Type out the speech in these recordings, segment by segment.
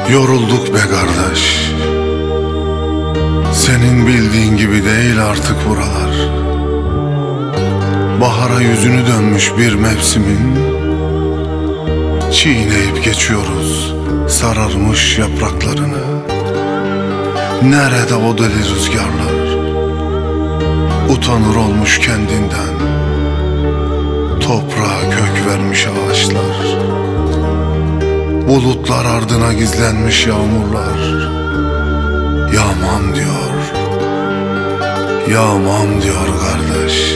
Yorulduk be kardeş. Senin bildiğin gibi değil artık buralar. Bahara yüzünü dönmüş bir mevsimin, çiğneyip geçiyoruz sararmış yapraklarını. Nerede o deli rüzgarlar? Utanır olmuş kendinden, toprağa kök vermiş ağaçlar. Bulutlar ardına gizlenmiş yağmurlar. Yağmam diyor, yağmam diyor kardeş.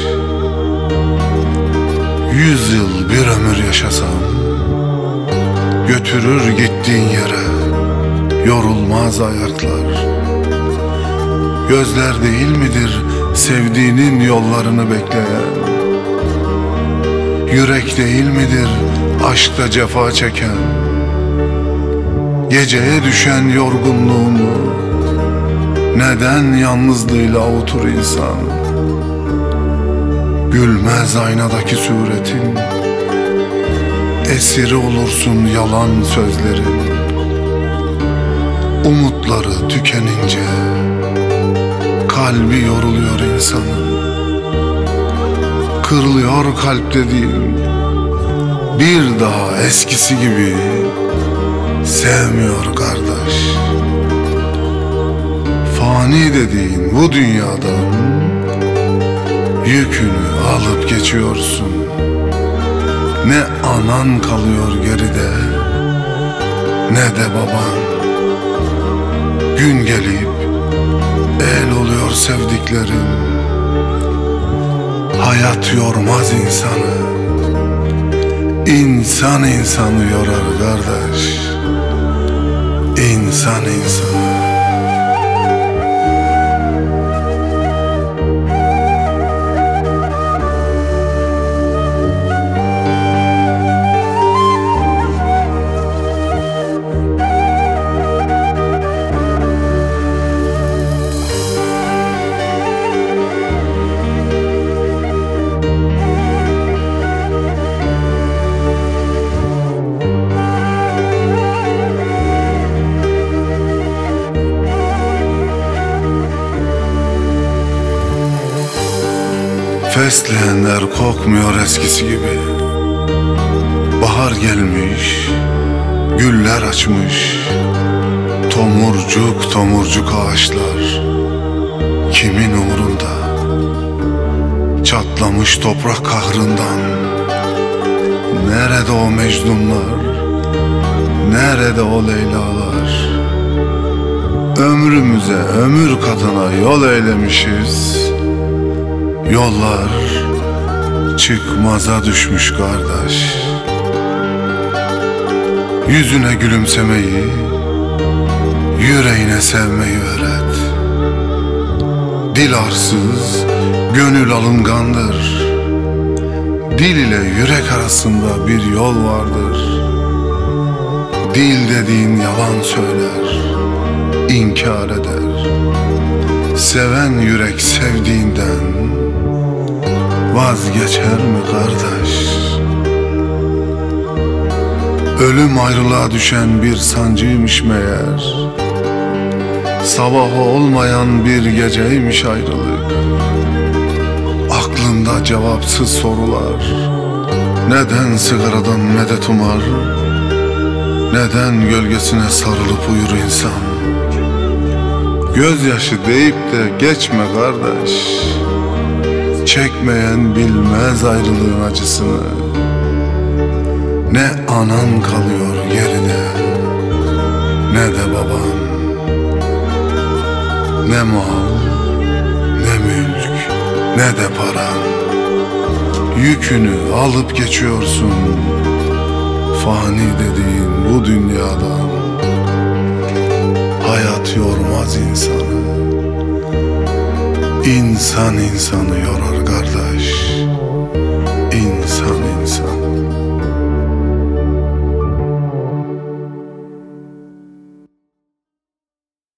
100 yıl bir ömür yaşasam, götürür gittiğin yere yorulmaz ayaklar. Gözler değil midir sevdiğinin yollarını bekleyen? Yürek değil midir aşkta cefa çeken? Geceye düşen yorgunluğunu neden yalnızlığıyla avutur insan? Gülmez aynadaki suretin, esiri olursun yalan sözlerin. Umutları tükenince kalbi yoruluyor insanın. Kırılıyor kalp dediğin, bir daha eskisi gibi sevmiyor kardeş. Fani dediğin bu dünyadan yükünü alıp geçiyorsun. Ne anan kalıyor geride, ne de baban. Gün gelip el oluyor sevdiklerin. Hayat yormaz insanı, İnsan insanı yorar kardeş. İnsan insanı. Fesleğenler kokmuyor eskisi gibi. Bahar gelmiş, güller açmış. Tomurcuk tomurcuk ağaçlar kimin umurunda? Çatlamış toprak kahrından. Nerede o Mecnunlar? Nerede o Leylalar? Ömrümüze ömür katına yol eylemişiz. Yollar çıkmaza düşmüş kardeş. Yüzüne gülümsemeyi, yüreğine sevmeyi öğret. Dil arsız, gönül alıngandır. Dil ile yürek arasında bir yol vardır. Dil dediğin yalan söyler, inkar eder. Seven yürek sevdiğinden vazgeçer mi kardeş? Ölüm ayrılığa düşen bir sancıymış meğer. Sabahı olmayan bir geceymiş ayrılık. Aklında cevapsız sorular. Neden sigaradan medet umar? Neden gölgesine sarılıp uyur insan? Gözyaşı deyip de geçme kardeş. Çekmeyen bilmez ayrılığın acısını. Ne anan kalıyor geride, ne de baban. Ne mal, ne mülk, ne de paran. Yükünü alıp geçiyorsun fani dediğin bu dünyadan. Hayat yormaz insanı, İnsan insanı yorar